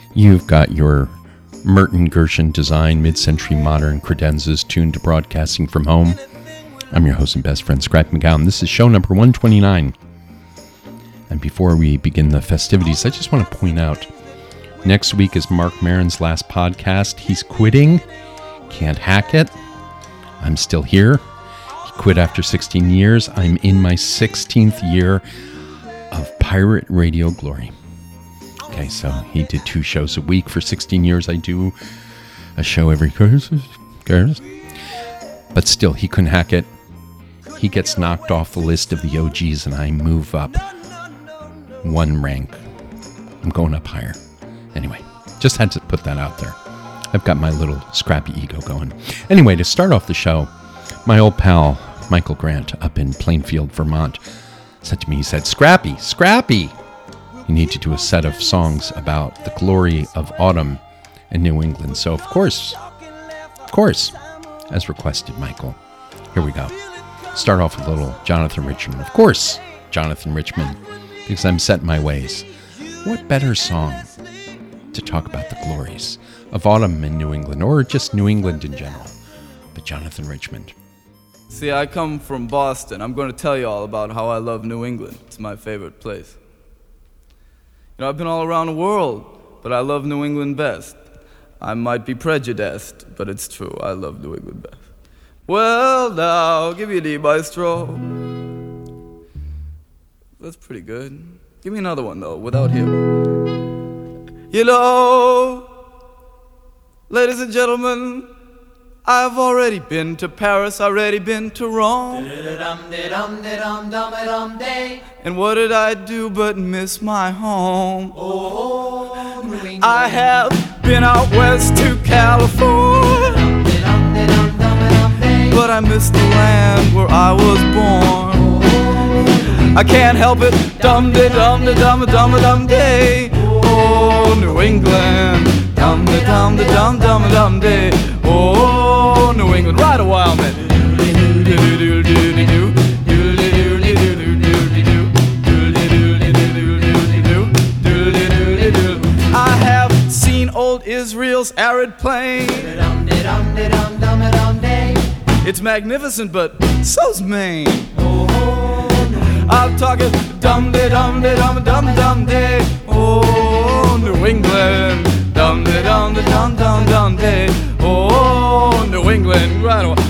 You've got your Merton Gershon design mid-century modern credenzas tuned to broadcasting from home. I'm your host and best friend, Scrappy McGowan. This is show number 129. And before we begin the festivities, I just want to point out, next week is Mark Maron's last podcast. He's quitting. Can't hack it. I'm still here. He quit after 16 years. I'm in my 16th year of pirate radio glory. Okay, so he did 2 shows a week for 16 years. I do a show every Thursday. But still, he couldn't hack it. He gets knocked off the list of the OGs, and I move up 1 rank. I'm going up higher. Anyway, just had to put that out there. I've got my little scrappy ego going. Anyway, to start off the show, my old pal, Michael Grant, up in Plainfield, Vermont, said to me, he said, Scrappy, you need to do a set of songs about the glory of autumn in New England. So, of course, as requested, Michael, here we go. Start off with a little Jonathan Richman. Of course, Jonathan Richman, because I'm set in my ways. What better song to talk about the glories of autumn in New England, or just New England in general, but Jonathan Richman. See, I come from Boston. I'm going to tell you all about how I love New England. It's my favorite place. You know, I've been all around the world, but I love New England best. I might be prejudiced, but it's true. I love New England best. Well, now, give you the maestro. That's pretty good. Give me another one, though, without him. You know, ladies and gentlemen, I've already been to Paris, already been to Rome. And what did I do but miss my home? I have been out west to California, but I miss the land where I was born. I can't help it, dum-de-dum-de-dum-de-dum-de-dum-de. Oh, New England, dum-de-dum-de-dum-dum-dum-de. Oh, New England, right a while, man. I have seen old Israel's arid plain. It's magnificent, but so's Maine. I'm talking dum-de-dum-de-dum-dum-dum-de. Oh, New England, dum-de-dum-de-dum-dum-dum-de. Oh, New England, right on.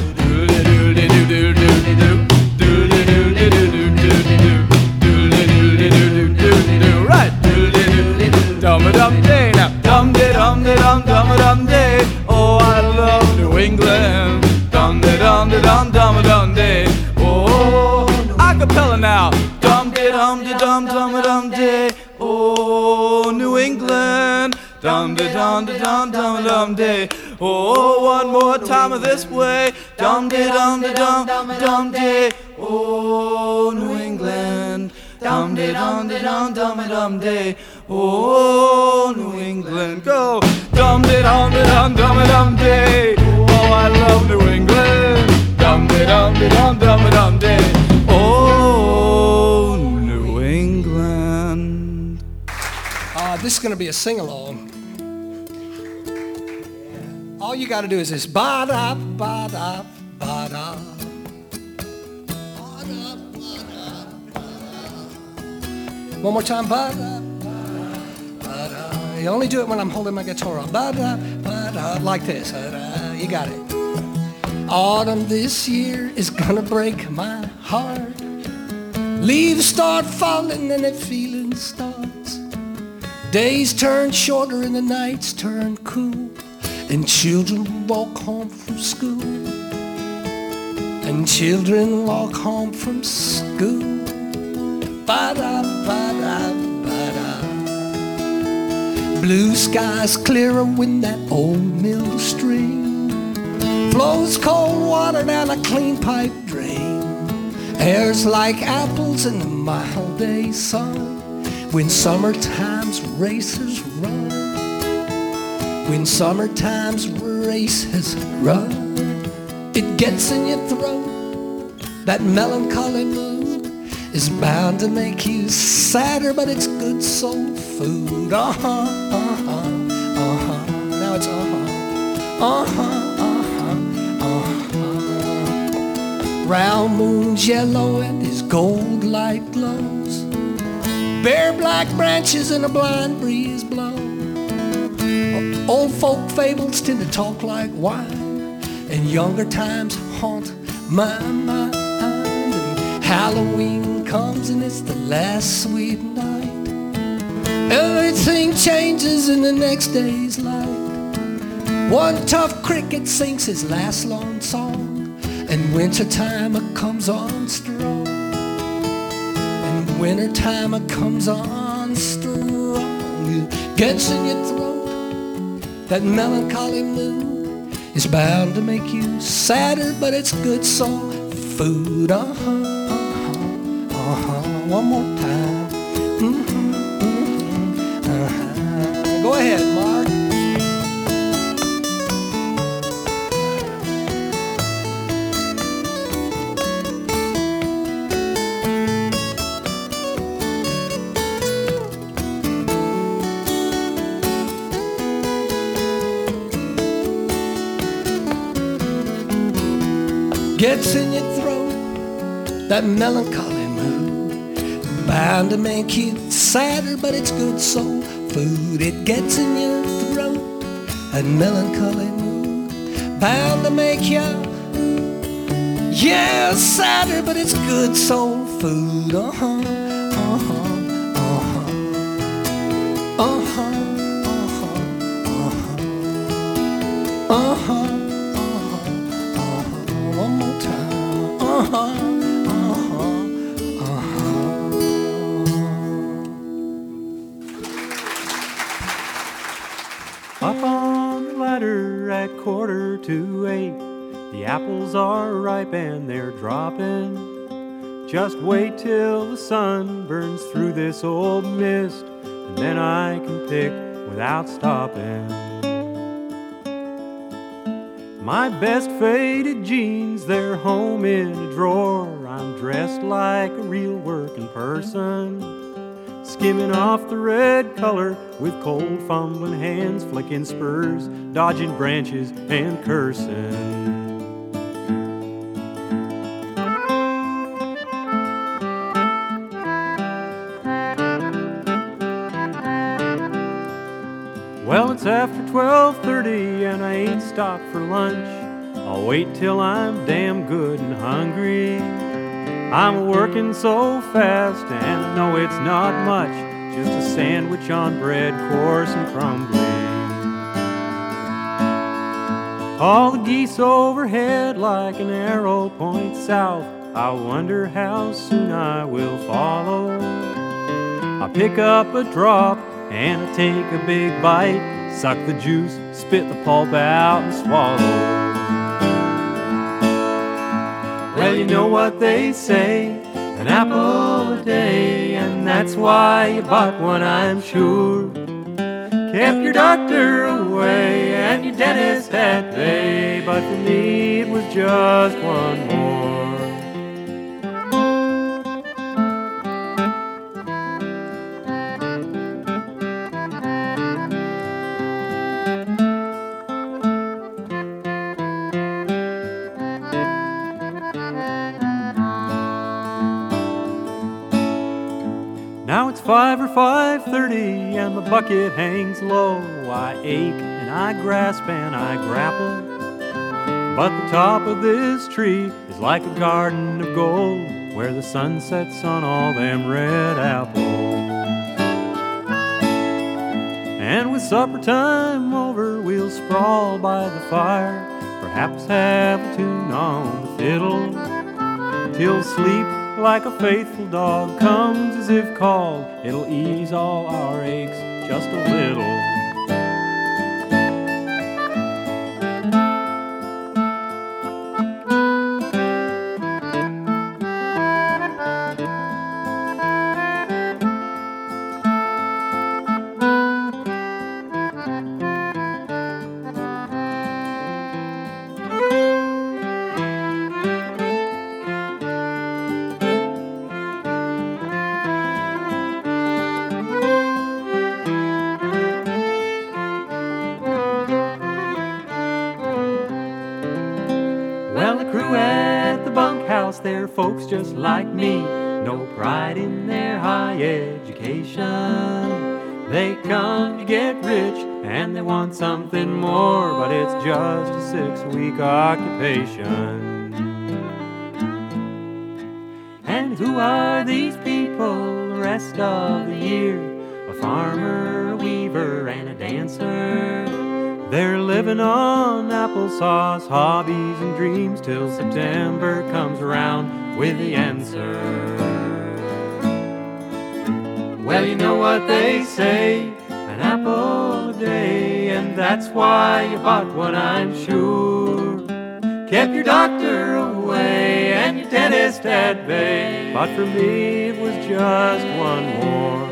Right. Dum-a-dum-day now. Dum-de-dum-de-dum-dum-a-dum-day. Oh, I love New England. Dum-de-dum-de-dum-dum-a-dum-day. Oh, acapella now. Dum-de-dum-de-dum-dum-a-dum-day. Oh, New England. Dum-de-dum-de-dum-dum-a-dum-day. Oh, one more time of this way. Dum-de-dum-de-dum-dum-day. Oh, New England. Dum-de-dum-de-dum-dum-a-dum-day. Oh, New England. Go. Dum-de-dum-de-dum-dum-a-dum-day. Oh, I love New England. Dum-de-dum-de-dum-dum-a-dum-day. Oh, New England. This is going to be a sing-along. All you got to do is this. Ba-da, ba-da, ba-da. Ba-da, ba-da, ba-da. One more time. Ba-da, ba-da. You only do it when I'm holding my guitar up. Ba-da, ba-da, like this. Ba-da. You got it. Autumn this year is going to break my heart. Leaves start falling and the feeling starts. Days turn shorter and the nights turn cool, and children walk home from school. And children walk home from school. Ba-da, ba-da, ba-da. Blue skies clearer when that old mill stream flows cold water down a clean pipe drain. Hair's like apples in the mild day sun. When summertime's races run, when summertime's races run, it gets in your throat. That melancholy mood is bound to make you sadder, but it's good soul food. hearts. Round moon's yellow and his gold light glows. Bare black branches and a blind breeze blow. Old folk fables tend to talk like wine, and younger times haunt my mind. And Halloween comes and it's the last sweet night. Everything changes in the next day's light. One tough cricket sings his last lone song, and wintertime comes on strong. And wintertime comes on strong. It gets in your throat. That melancholy mood is bound to make you sadder, but it's good soul food. One more time. Go ahead, Mark. Gets in your throat, that melancholy mood, bound to make you sadder, but it's good soul food. It gets in your throat, that melancholy mood, bound to make you, yeah, sadder, but it's good soul food. One more time. Up on the ladder at 7:45, the apples are ripe and they're dropping. Just wait till the sun burns through this old mist, and then I can pick without stopping. My best faded jeans, they're home in a drawer. I'm dressed like a real working person, skimming off the red color with cold fumbling hands, flicking spurs, dodging branches and cursing. Well, it's after 12:30 and I ain't stopped for lunch. I'll wait till I'm damn good and hungry. I'm working so fast and I know it's not much, just a sandwich on bread, coarse and crumbly. All the geese overhead like an arrow point south. I wonder how soon I will follow. I pick up a drop and I take a big bite, suck the juice, spit the pulp out and swallow. Well, you know what they say, an apple a day, and that's why you bought one, I'm sure. Kept your doctor away and your dentist at bay, but for me it was just one more. Now it's 5 or 5:30 and the bucket hangs low. I ache and I grasp and I grapple, but the top of this tree is like a garden of gold, where the sun sets on all them red apples. And with supper time over, we'll sprawl by the fire, perhaps have a tune on the fiddle, till sleep like a faithful dog comes as if called. It'll ease all our aches just a little. just like me, no pride in their high education. They come to get rich and they want something more, but it's just a 6-week occupation. And who are these people the rest of the year? A farmer, a weaver, and a dancer. They're living on applesauce, hobbies, and dreams till September comes around with the answer. Well, you know what they say, an apple a day, and that's why you bought one, I'm sure. Kept your doctor away and your dentist at bay, but for me it was just one more.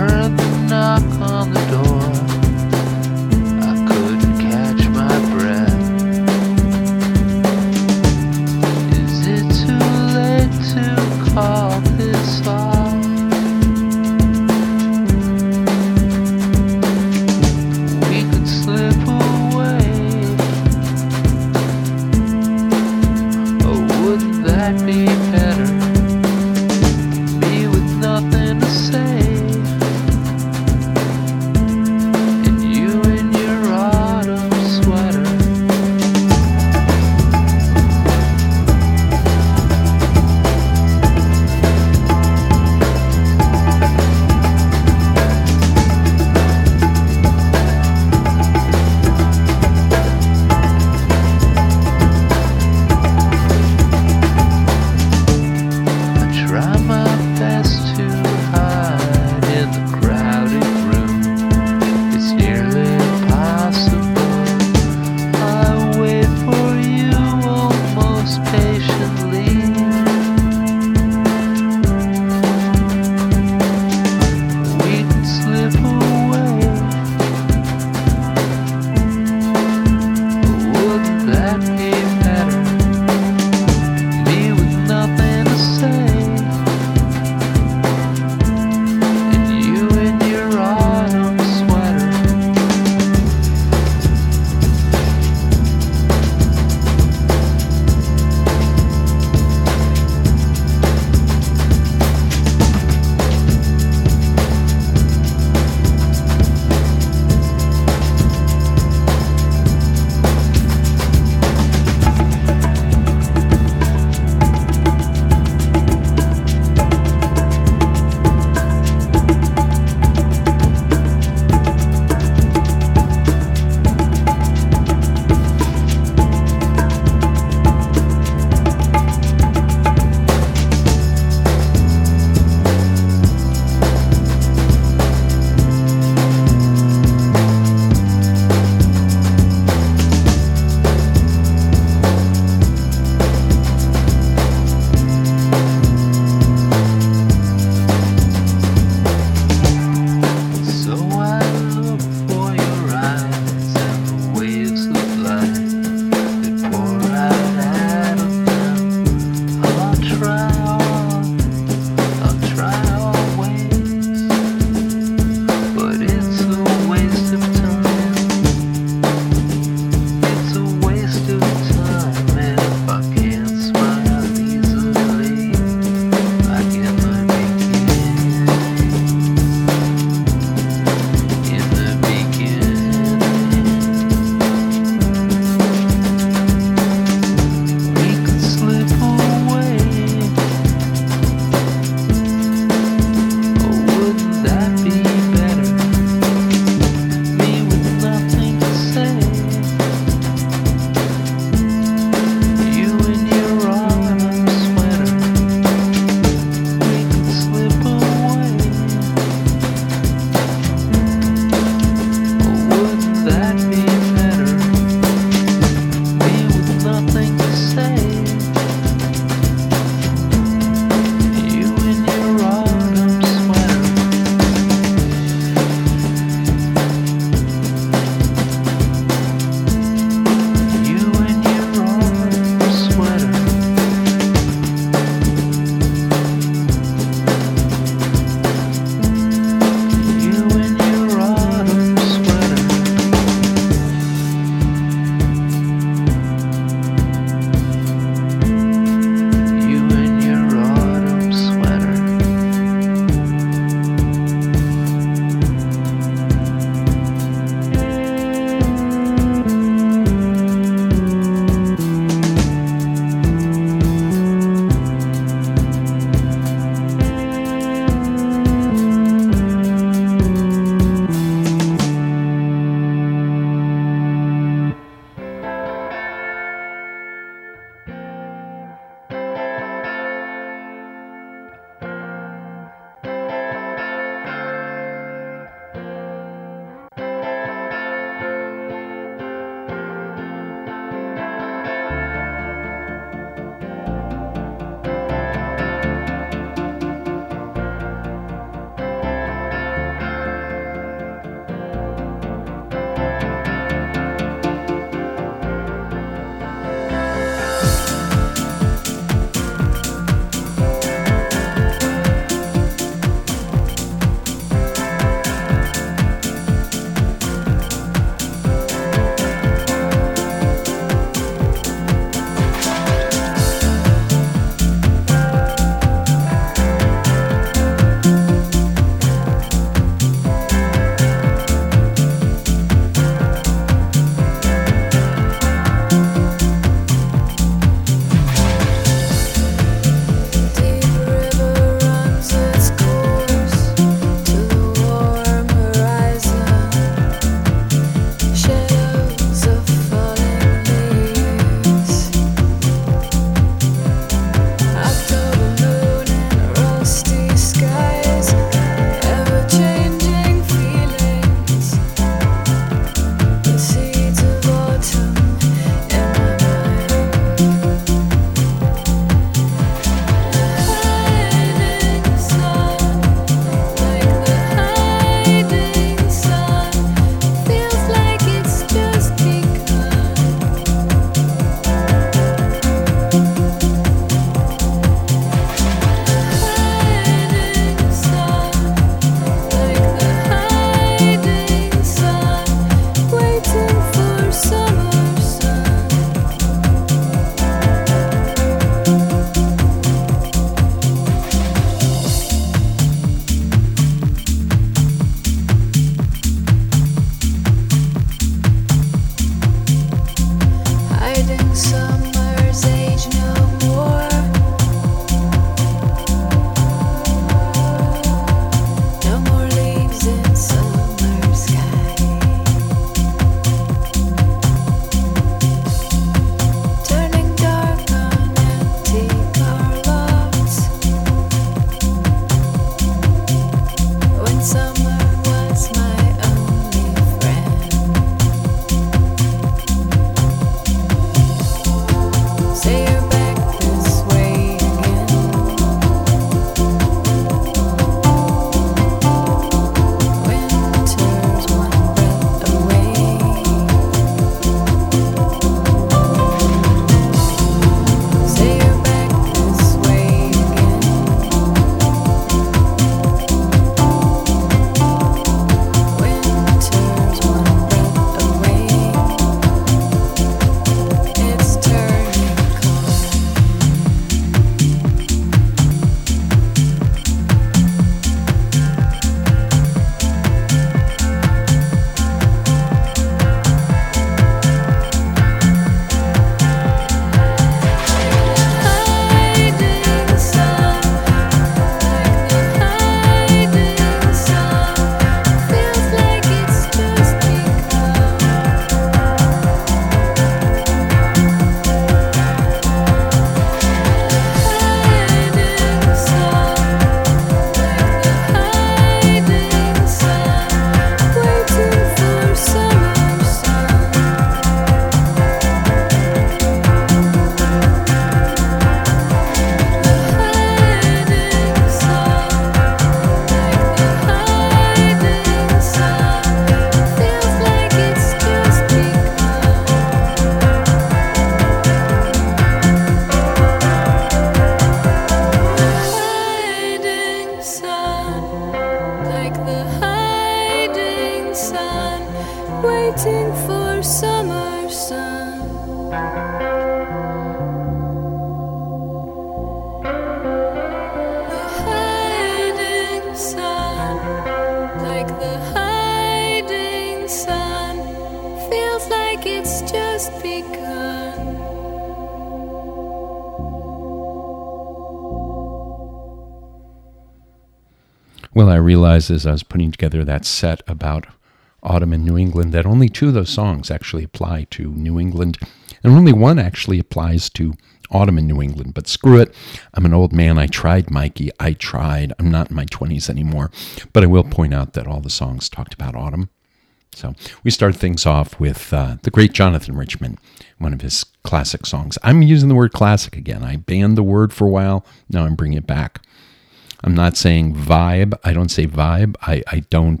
Well, I realized as I was putting together that set about autumn in New England that only 2 of those songs actually apply to New England, and only one actually applies to autumn in New England. But screw it. I'm an old man. I tried, Mikey. I tried. I'm not in my 20s anymore. But I will point out that all the songs talked about autumn. So we start things off with the great Jonathan Richman, one of his classic songs. I'm using the word classic again. I banned the word for a while. Now I'm bringing it back. I'm not saying vibe. I don't say vibe. I don't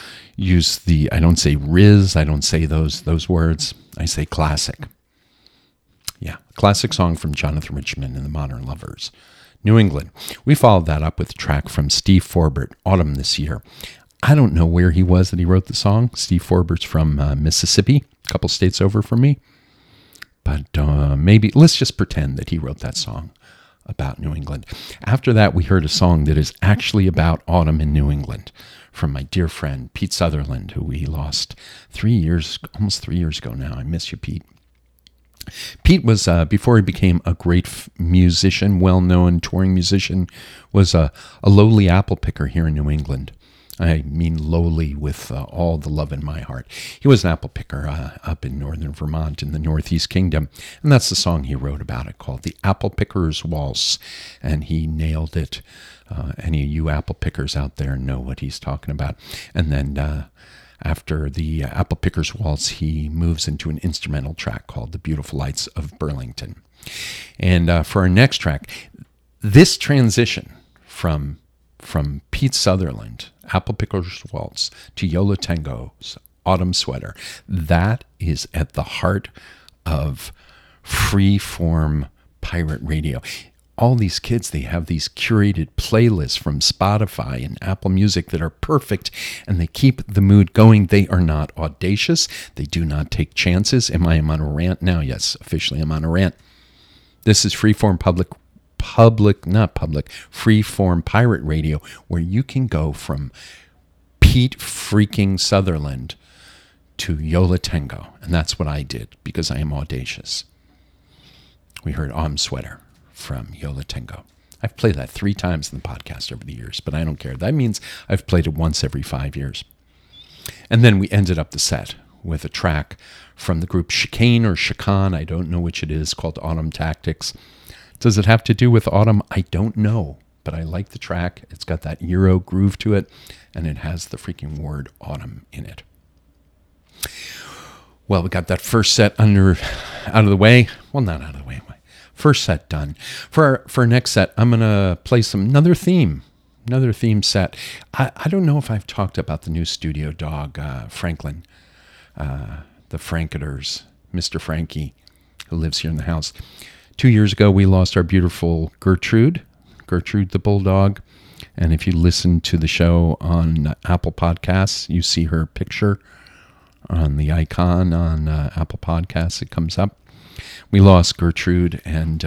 I don't say riz. I don't say those words. I say classic. Yeah, classic song from Jonathan Richman and the Modern Lovers. New England. We followed that up with a track from Steve Forbert, Autumn This Year. I don't know where he was that he wrote the song. Steve Forbert's from Mississippi, a couple states over from me. But maybe, let's just pretend that he wrote that song about New England. After that, we heard a song that is actually about autumn in New England from my dear friend, Pete Sutherland, who we lost almost 3 years ago now. I miss you, Pete. Pete was, before he became a great musician, well-known touring musician, was a lowly apple picker here in New England. I mean lowly with all the love in my heart. He was an apple picker up in northern Vermont in the Northeast Kingdom, and that's the song he wrote about it, called The Apple Picker's Waltz, and he nailed it. Any of you apple pickers out there know what he's talking about. And then after the Apple Picker's Waltz, he moves into an instrumental track called The Beautiful Lights of Burlington. And for our next track, this transition from Pete Sutherland, Apple Picker's Waltz, to Yo La Tengo's Autumn Sweater, that is at the heart of free-form pirate radio. All these kids, they have these curated playlists from Spotify and Apple Music that are perfect, and they keep the mood going. They are not audacious. They do not take chances. Am I on a rant now? Yes, officially I'm on a rant. This is freeform freeform pirate radio, where you can go from Pete freaking Sutherland to Yo La Tengo. And that's what I did, because I am audacious. We heard Autumn Sweater from Yo La Tengo. I've played that 3 times in the podcast over the years, but I don't care. That means I've played it once every 5 years. And then we ended up the set with a track from the group Chicane or Chicane, I don't know which it is, called Autumn Tactics. Does it have to do with autumn? I don't know, but I like the track. It's got that Euro groove to it, and it has the freaking word autumn in it. Well, we got that first set out of the way. Well, not out of the way. First set done. For our next set, I'm going to play another theme set. I don't know if I've talked about the new studio dog, Franklin, the Franketers, Mr. Frankie, who lives here in the house. 2 years ago, we lost our beautiful Gertrude the bulldog. And if you listen to the show on Apple Podcasts, you see her picture on the icon on Apple Podcasts. It comes up. We lost Gertrude, and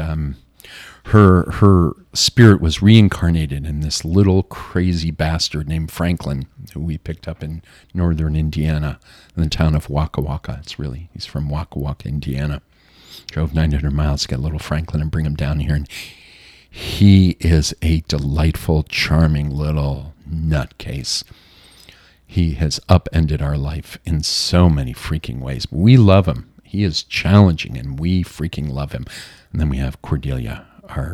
her spirit was reincarnated in this little crazy bastard named Franklin, who we picked up in northern Indiana, in the town of Waka Waka. He's from Waka Waka, Indiana. Drove 900 miles to get little Franklin and bring him down here, and he is a delightful, charming little nutcase. He has upended our life in so many freaking ways. We love him. He is challenging, and we freaking love him. And then we have Cordelia,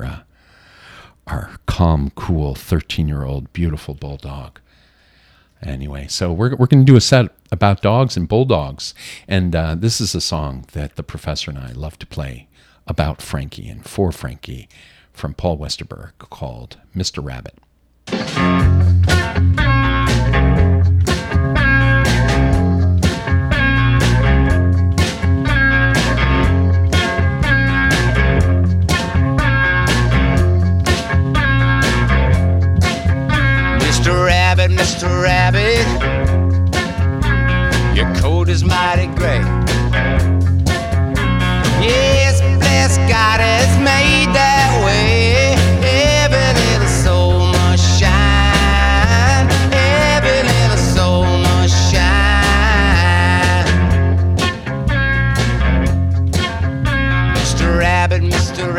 our calm, cool, 13-year-old, beautiful bulldog. Anyway, so we're going to do a set about dogs and bulldogs. And this is a song that the professor and I love to play about Frankie and for Frankie from Paul Westerberg, called Mr. Rabbit. Mr. Rabbit, your coat is mighty gray. Yes, bless God has made that way. Every little soul must shine. Every little soul must shine. Mr.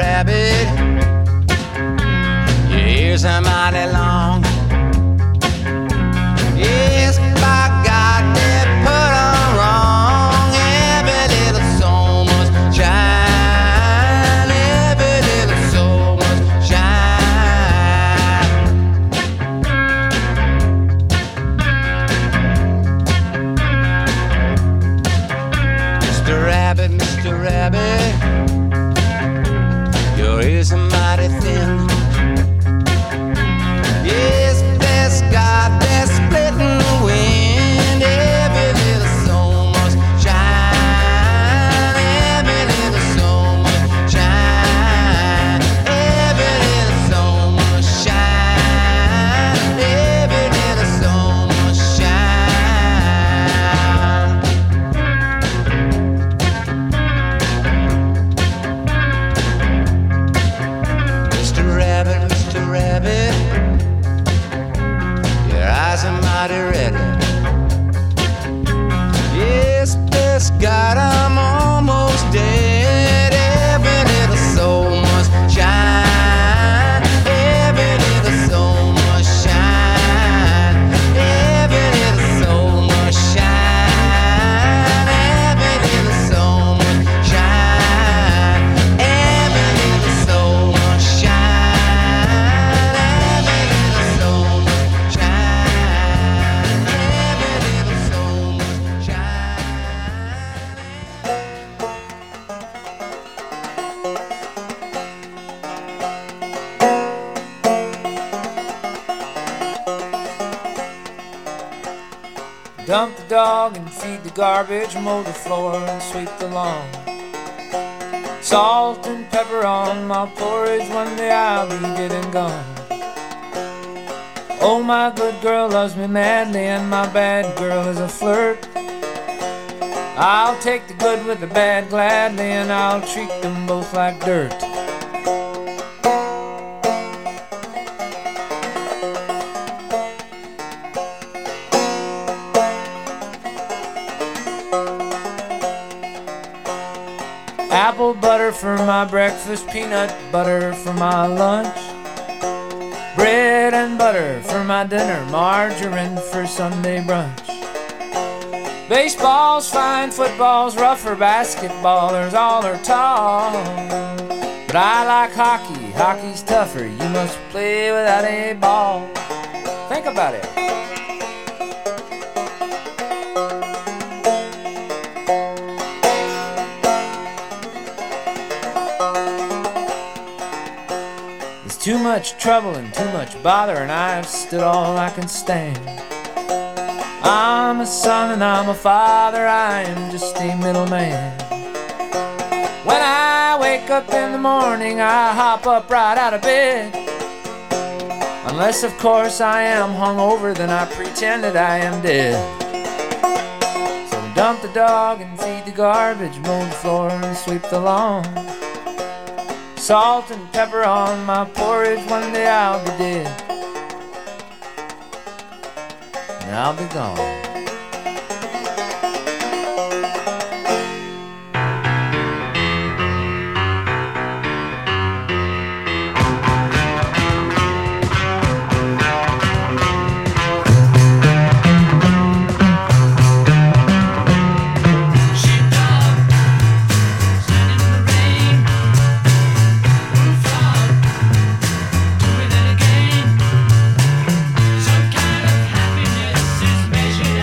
Rabbit, your ears are mighty long. everybody ready. Yes, bless God, I'm almost dead. Every little soul must shine. Every little soul must shine. Every little soul must shine. Every little soul must shine. Every little soul must shine. Every little soul must shine. Every little soul must shine. Dump the dog and feed the garbage, mow the floor and sweep the lawn. Salt and pepper on my porridge when the I'll be dead and gone. Oh, my good girl loves me madly and my bad girl is a flirt. I'll take the good with the bad gladly and I'll treat them both like dirt. Apple butter for my breakfast, peanut butter for my lunch. Bread and butter for my dinner, margarine for Sunday brunch. Baseball's fine, football's rougher, basketballers all are tall. But I like hockey, hockey's tougher, you must play without a ball. Think about it. Too much trouble and too much bother, and I've stood all I can stand. I'm a son and I'm a father, I am just a middleman. When I wake up in the morning, I hop up right out of bed. Unless, of course, I am hungover, then I pretend that I am dead. So dump the dog and feed the garbage, mow the floor and sweep the lawn. Salt and pepper on my porridge, one day I'll be dead. And I'll be gone. Some kind of happiness is measured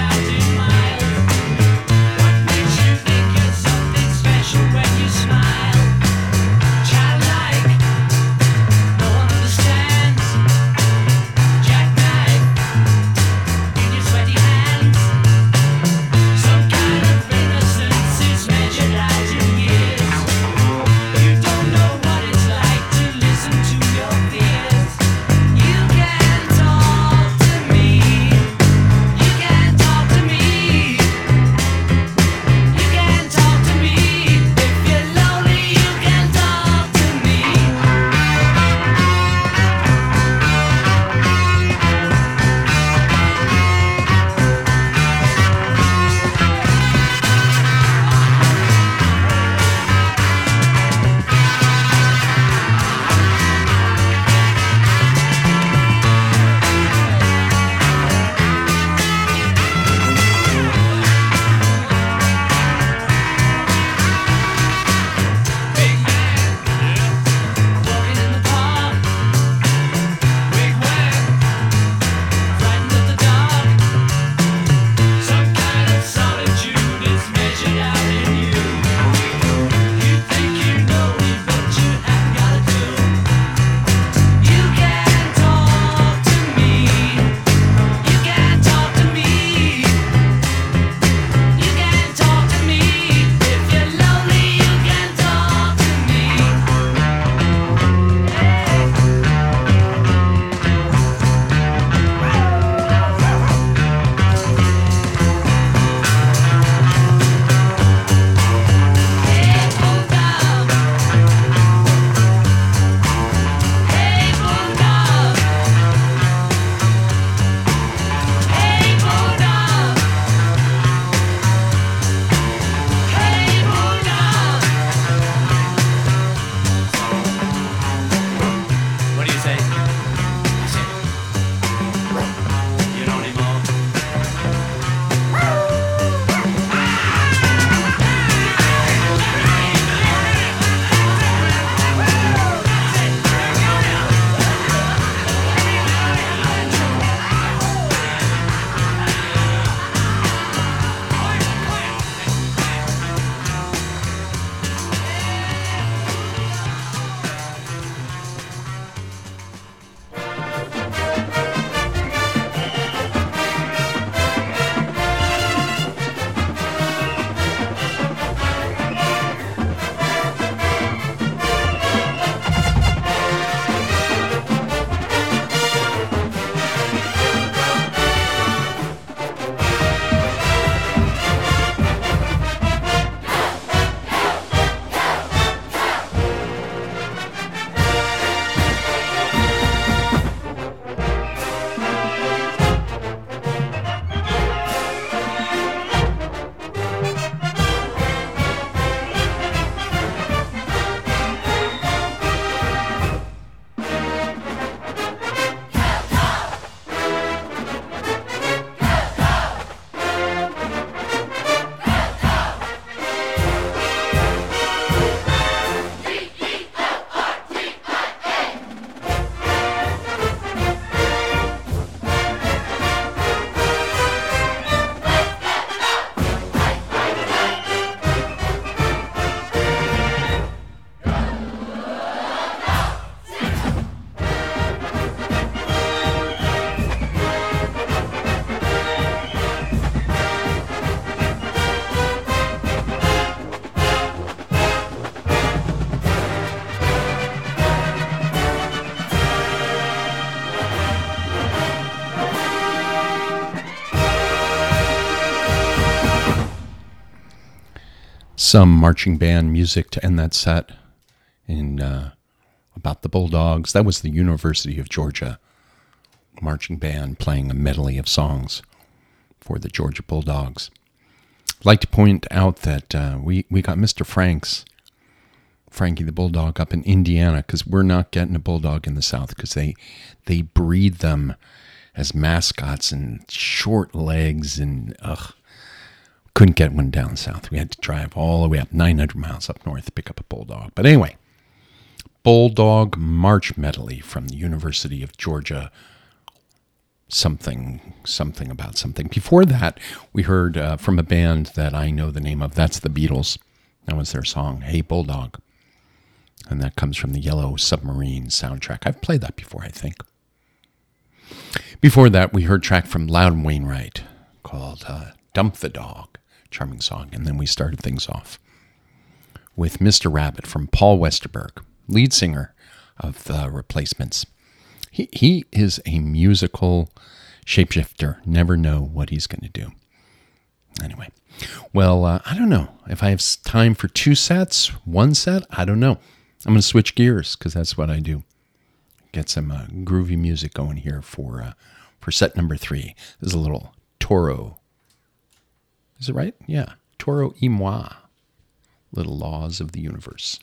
Some marching band music to end that set in about the Bulldogs. That was the University of Georgia marching band playing a medley of songs for the Georgia Bulldogs. I'd like to point out that we got Mr. Frankie the Bulldog up in Indiana, because we're not getting a bulldog in the South, because they breed them as mascots and short legs, and couldn't get one down south. We had to drive all the way up 900 miles up north to pick up a bulldog. But anyway, Bulldog March Medley from the University of Georgia. Something about something. Before that, we heard from a band that I know the name of. That's the Beatles. That was their song, Hey Bulldog. And that comes from the Yellow Submarine soundtrack. I've played that before, I think. Before that, we heard a track from Loudon Wainwright called Dump the Dog. Charming song. And then we started things off with Mr. Rabbit from Paul Westerberg, lead singer of The Replacements. He is a musical shapeshifter. Never know what he's going to do. Anyway, well, I don't know. If I have time for 2 sets, 1 set, I don't know. I'm going to switch gears, because that's what I do. Get some groovy music going here for set number 3. This is a little Toro. Is it right? Yeah. Toro y Moi. Little Laws of the Universe.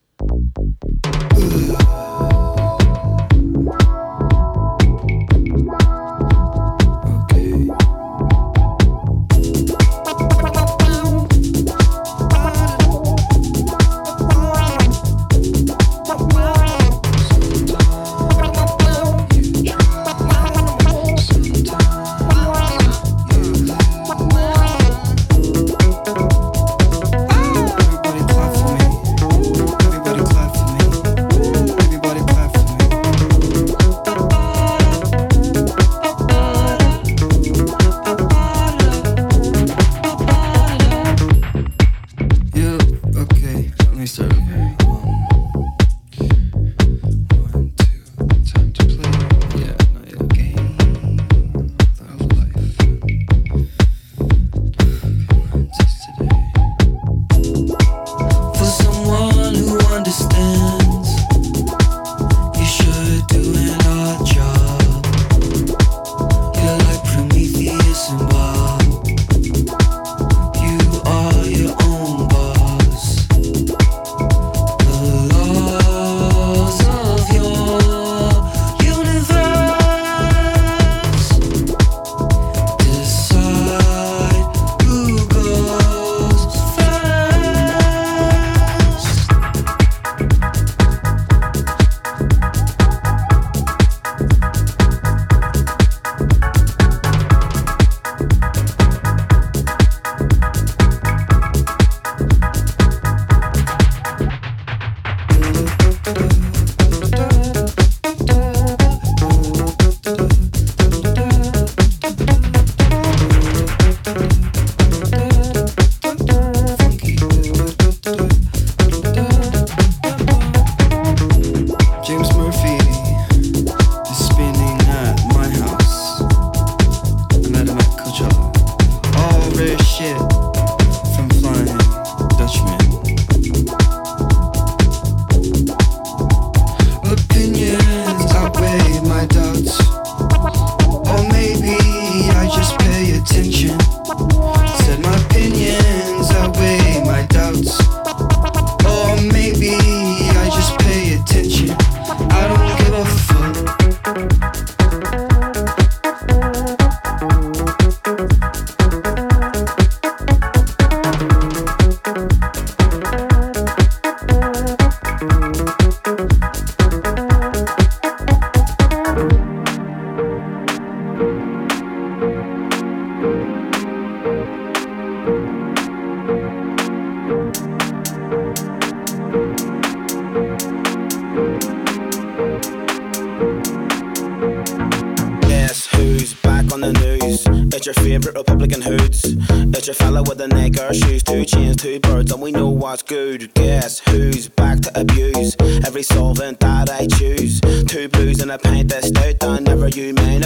your favorite Republican hoods. It's your fella with the Nike shoes, 2 chains, 2 birds, and we know what's good. Guess who's back to abuse every solvent that I choose? 2 blues and a pint of stout, and never you mind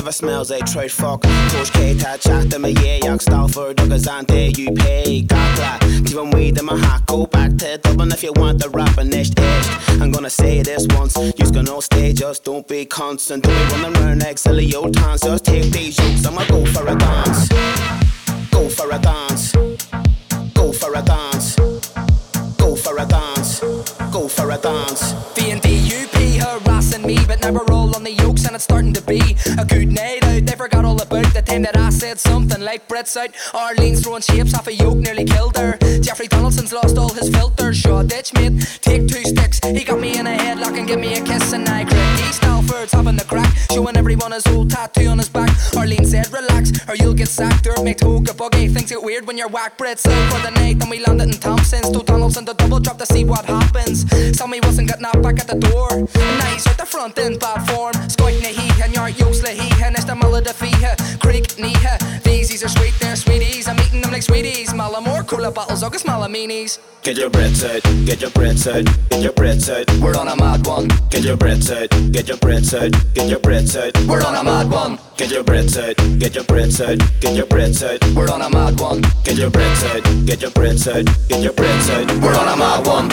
never smells like trout fuck. Coach K, ta chat to me, yeah, yak Stalford, Douglas and there you pay. Gakla, even weed in my hat, go back to Dublin if you want the rapping next edge. I'm gonna say this once, you's gonna stay, just don't be constant. Don't be running around like silly old towns, just take these jokes, I'ma go for a dance. Go for a dance. Go for a dance. Go for a dance. Go for a dance. VNDUP harassing me, but never roll on the yokes, and it's starting to be a good night out. They forgot all about the time that I said something like Brett's out. Arlene's throwing shapes, half a yoke nearly killed her. Jeffrey Donaldson's lost all his filters. Shaw ditch mate, take 2 sticks. He got me in a headlock and give me a kiss, and I cracked. East Stalford's having the crack, showing everyone his old tattoo on his back. Arlene said relax or you'll get sacked. Or make Toga buggy, things get weird when you're whack. Brett's out for the night, then we landed in Thompson's. Told Donaldson to double drop to see what happens. Sammy wasn't getting out back at the door, and now he's at the front in bad form. Skoit na hee and your yos la hee and it's the mulla de fee creek neha. These are sweet, they're sweeties. I'm eating them like sweeties. Malamore, cooler bottles, August Malaminis. Get your breads out, get your breads out, get your breads out. We're on a mad one. Get your breads out, get your breads out, get your breads out. We're on a mad one. Get your breads out, get your breads out, get your breads out. We're on a mad one. Get your breads out, get your breads out, get your breads out. We're on a mad one.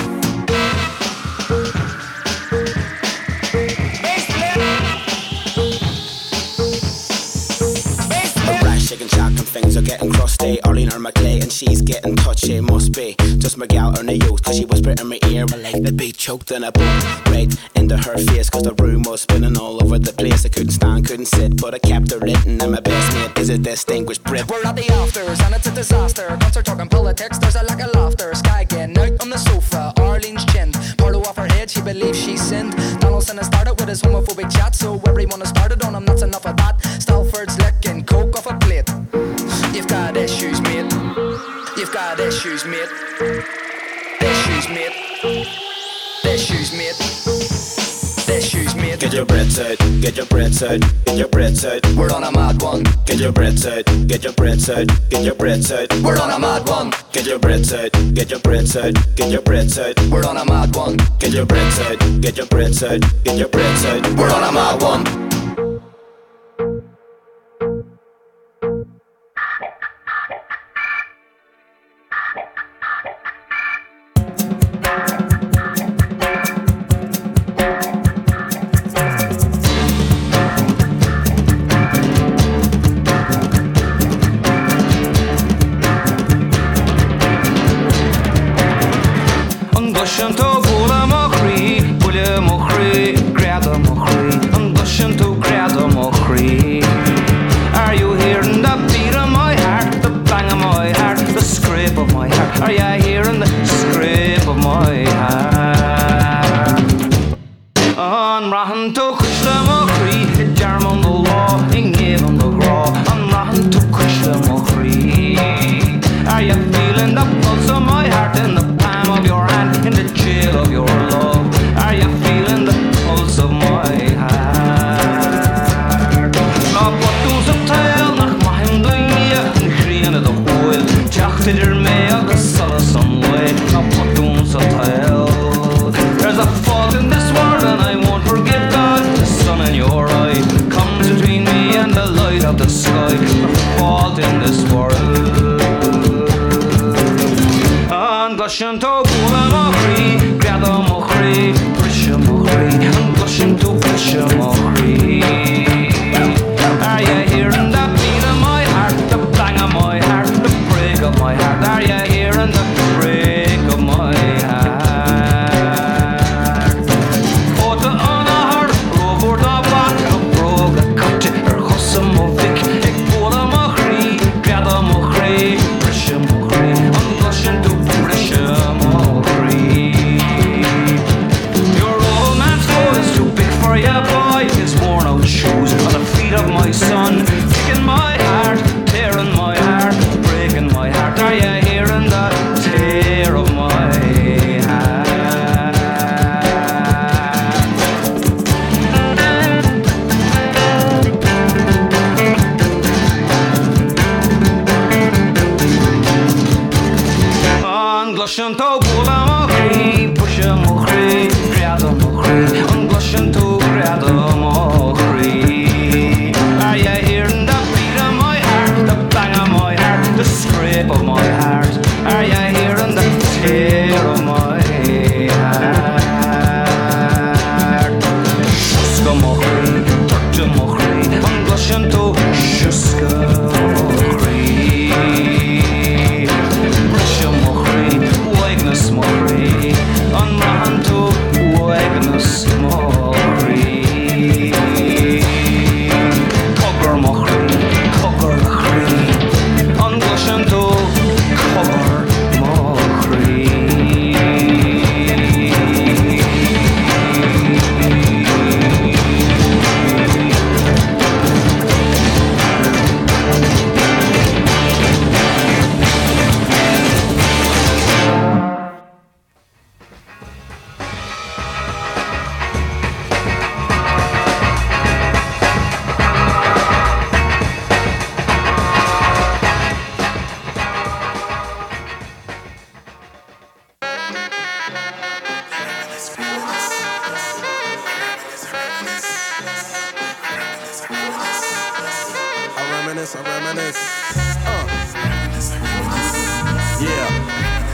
Shaking shock and things are getting crusty. Arlene or McClay and she's getting touchy. Must be just Miguel or the youth, cause she whispered in my ear my like the beat choked in a boom right into her face, cause the room was spinning all over the place. I couldn't stand, couldn't sit, but I kept her written, and my best mate is a distinguished Brit. We're at the afters and it's a disaster. Concert talking politics, there's a lack of laughter. Sky getting out on the sofa, Arlene's chinned. Parlo off her head, she believes she sinned. Donaldson has started with his homophobic chat, so everyone has started on him, that's enough of that. Stalford's licking coke off a plate. You've got issues, mate. You've got issues, mate. Issues, mate. Issues, mate. Issues, mate. Get your breads out, get your breads out, get your breads out. We're on a mad one. Get your breads out, get your breads out, get your breads out. We're on a mad one. Get your breads out, get your breads out, get your breads out. We're on a mad one. Get your breads out, get your breads out, get your breads out. We're on a mad one. Are you hearing the beat of my heart, the bang of my heart, the scrape of my heart? Are you hearing the scrape of my heart? On rahan to kushla mochri, German the law, in given the raw. On rahan to kushla mochri. Are you feeling the pulse of my heart in the palm of your hand, in the chill of your love? Are you feeling the pulse of my heart? There's a fault in this world and I won't forgive God. The sun in your eye comes between me and the light of the sky. The fault in this world. And gushing to Gula Mochri, Grada Mochri, Prisha Mochri, and gushing to Prisha Mochri. Are you hearing the beat of my heart, the bang of my heart, the break of my heart? Are you hearing the break of my heart? Oh, the honor, over the back, a broga cut, her hossam of Vic, a Gula Mochri, Grada Mochri, Prisha Mochri, and gushing to Prisha Mochri. Your old man's foot is too big for you, boy. His worn out shoes on the feet of my son, kicking my heart, tearing my heart, breaking my heart. Are you hearing the tear of my heart? On glushin to Gula Mochri, Pusha Mochri, Grada Mochri, on glushin to Grada Mochri. Are you reminisce. Yeah.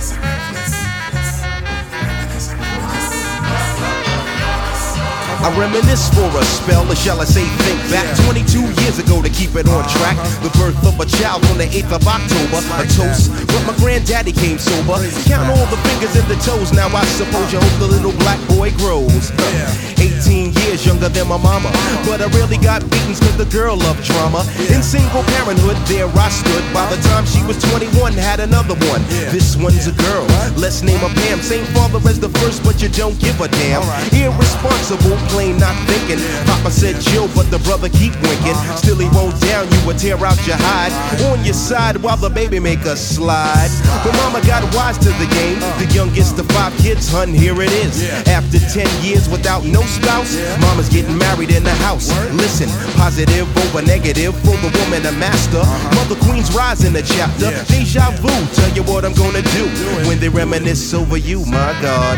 I reminisce for a spell, or shall I say think back 22 years ago to keep it on track. The birth of a child on the 8th of October, a toast, but my granddaddy came sober. Count all the fingers and the toes, now I suppose you hope the little black boy grows. 18 years younger than my mama, but I really got beatings cause the girl loved drama. In single parenthood, there I stood. By the time she was 21, had another one. This one's a girl, let's name her Pam. Same father as the first, but you don't give a damn. Irresponsible, plain not thinking. Papa said chill, but the brother keep winking. Still he won't down you or tear out your hide. On your side while the baby make a slide. But mama got wise to the game. The youngest of 5 kids, hun, here it is. After 10 years without no spouse, mama's getting married in the house. Listen, positive over negative for the woman a master. Mother Queen's rise in the chapter. Deja vu, tell you what I'm gonna do when they reminisce over you, my God.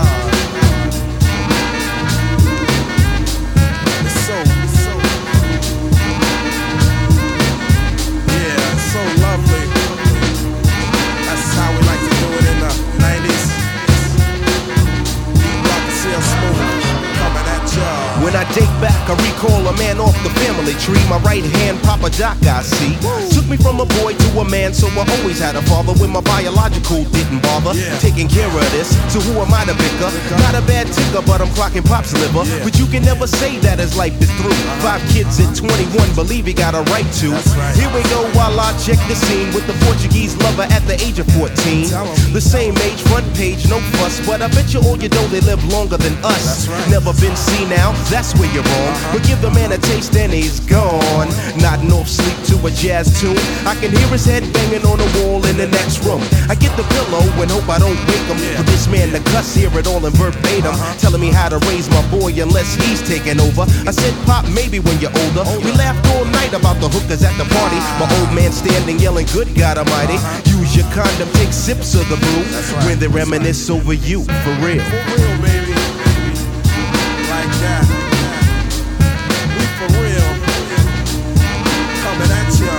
When I date back, I recall a man off the family tree. My right hand, Papa Doc, I see. Took me from a boy to a man, so I always had a father when my biological didn't bother. Taking care of this, so who am I to bicker? Not a bad ticker, but I'm clocking Pop's liver. But you can never say that as life is through. 5 kids at 21, believe he got a right to. Here we go while I check the scene with the Portuguese lover at the age of 14. The same age, front page, no fuss, but I bet you all you know they live longer than us. Never been seen now, that's where you're wrong. But give the man a taste and he's gone. Nodding off sleep to a jazz tune. I can hear his head banging on the wall in the next room. I get the pillow and hope I don't wake him. For this man to cuss, hear it all in verbatim. Telling me how to raise my boy unless he's taking over. I said, Pop, maybe when you're older. We laughed all night about the hookers at the party. My old man standing yelling, good God Almighty. Use your condom, take sips of the brew. When they reminisce over you, for real. For real, baby. Like that. We for real. Coming at ya.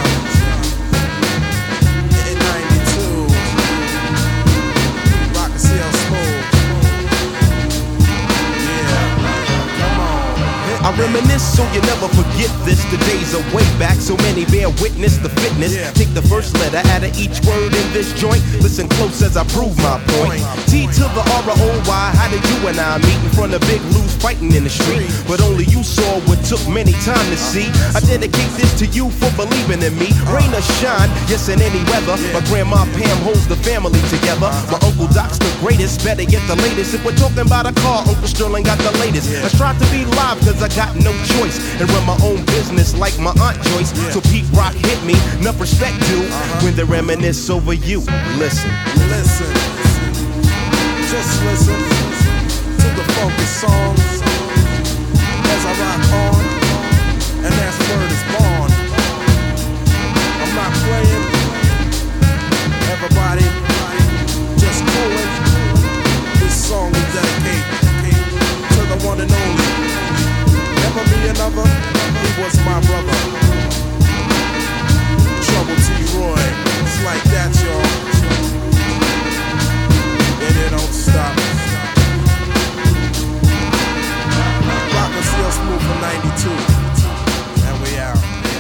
In 92. Rock and CL Smooth. Yeah. Come on. I reminisce so you never forget this. The days are way back, so many bear witness the fitness. Take the first letter out of each word in this joint. Listen close as I prove my point. T to the R-O-Y, how did you and I meet in front of Big Lou's fighting in the street? But only you saw what took many time to see. I dedicate this to you for believing in me. Rain or shine, yes in any weather. My grandma Pam holds the family together. My Uncle Doc's the greatest, better get the latest. If we're talking about a car, Uncle Sterling got the latest. I strive to be live cause I got no choice. And run my own business like my Aunt Joyce. So Pete Rock hit me, enough respect due. When they reminisce over you, listen. Listen. Just listen to the focus songs as I rock on, and that's word is born. I'm not playing, everybody just coolin'. This song we dedicate to the one and only. Never be another, he was my brother. Trouble T. Roy, it's like that, y'all. And it don't stop. Rock and CL Smooth from 92. And we out.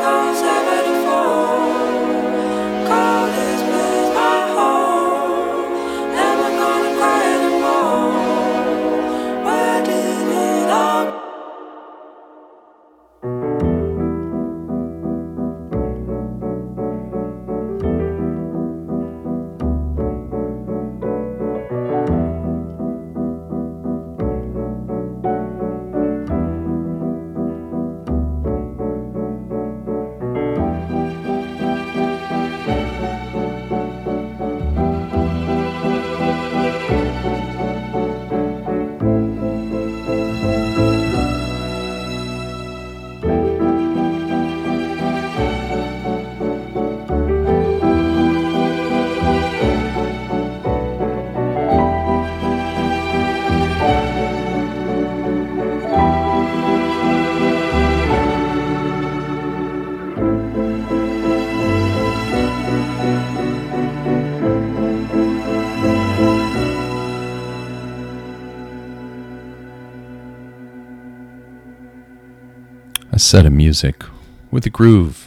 Set of music with a groove.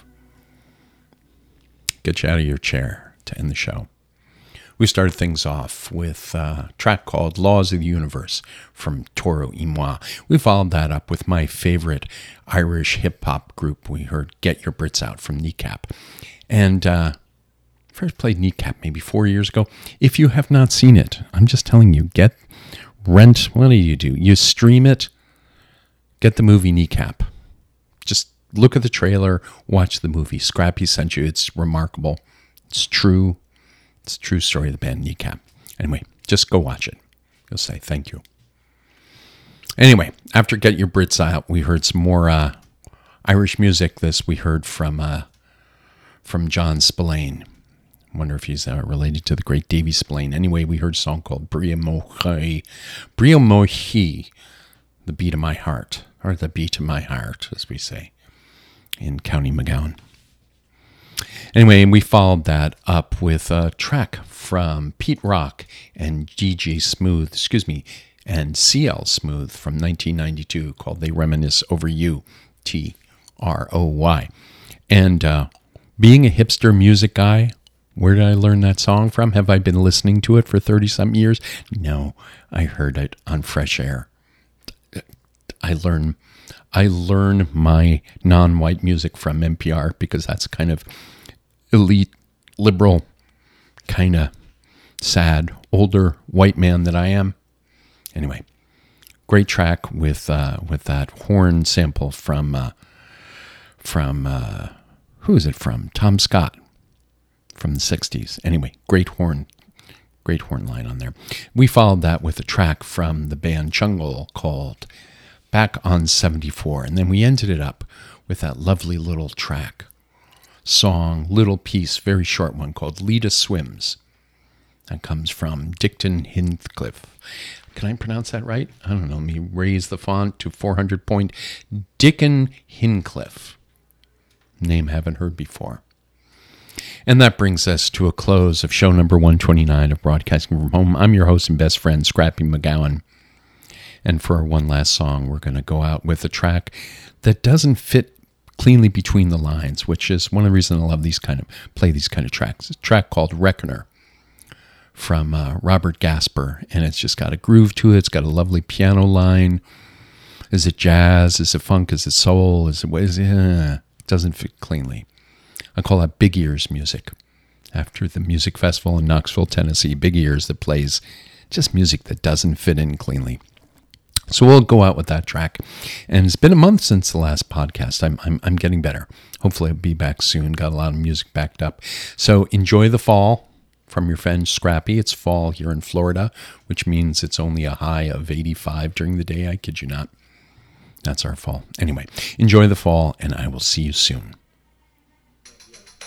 Get you out of your chair to end the show. We started things off with a track called Laws of the Universe from Toro y Moi. We followed that up with my favorite Irish hip-hop group. We heard Get Your Brits Out from Kneecap. And first played Kneecap maybe 4 years ago. If you have not seen it, I'm just telling you, rent, what do? You stream it, get the movie Kneecap. Just look at the trailer, watch the movie. Scrappy sent you. It's remarkable. It's true. It's a true story of the band Kneecap. Anyway, just go watch it. You'll say thank you. Anyway, after Get Your Brits Out, we heard some more Irish music. This we heard from John Spillane. I wonder if he's related to the great Davy Spillane. Anyway, we heard a song called Bria Mohi, The Beat of My Heart. Or The Beat of My Heart, as we say in County Magowan. Anyway, we followed that up with a track from Pete Rock and GG Smooth, and CL Smooth from 1992 called They Reminisce Over You, TROY. And being a hipster music guy, where did I learn that song from? Have I been listening to it for 30-something years? No, I heard it on Fresh Air. I learn my non-white music from NPR because that's kind of elite, liberal, kind of sad, older white man that I am. Anyway, great track with that horn sample from who is it from? Tom Scott from the 60s. Anyway, great horn line on there. We followed that with a track from the band Chungle called Back on 74. And then we ended it up with that lovely little little piece, very short one called Lita Swims. That comes from Dickon Hincliffe. Can I pronounce that right? I don't know. Let me raise the font to 400 point. Dickon Hincliffe. Name haven't heard before. And that brings us to a close of show number 129 of Broadcasting from Home. I'm your host and best friend, Scrappy Magowan. And for our one last song, we're going to go out with a track that doesn't fit cleanly between the lines, which is one of the reasons I love play these kind of tracks. It's a track called Reckoner from Robert Gasper, and it's just got a groove to it. It's got a lovely piano line. Is it jazz? Is it funk? Is it soul? It doesn't fit cleanly. I call that Big Ears music. After the music festival in Knoxville, Tennessee, Big Ears that plays just music that doesn't fit in cleanly. So we'll go out with that track. And it's been a month since the last podcast. I'm getting better. Hopefully I'll be back soon. Got a lot of music backed up. So enjoy the fall from your friend Scrappy. It's fall here in Florida, which means it's only a high of 85 during the day. I kid you not. That's our fall. Anyway, enjoy the fall, and I will see you soon.